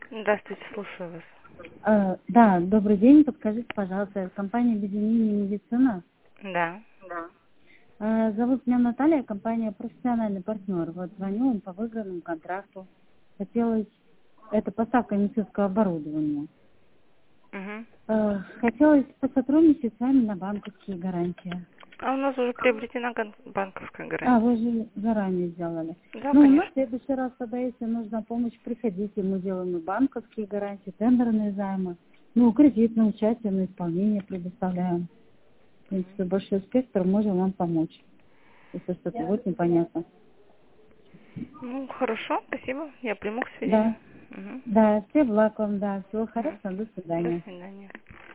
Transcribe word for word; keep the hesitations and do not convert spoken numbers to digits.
Здравствуйте, слушаю вас. Э, Да, добрый день. Подскажите, пожалуйста, компания «Объединение медицина». Да. Э, Зовут меня Наталья, компания «Профессиональный партнер». Вот звоню вам по выигранному контракту. Хотелось... Это поставка медицинского оборудования. Угу. Э, Хотелось посотрудничать с вами на банковские гарантии. А у нас уже приобретена ган- банковская А, гарантия. вы же заранее сделали. Да, Ну, у нас в конечно. следующий раз, тогда, если нужна помощь, приходите. Мы делаем и банковские гарантии, тендерные займы. Ну, кредитное участие на исполнение предоставляем. В принципе, большой спектр, можем вам помочь, если что-то будет непонятно. Ну, хорошо, спасибо. Я приму к сведению. Да, Угу. да, все благ вам, да, всего Угу. хорошего, до До свидания. свидания.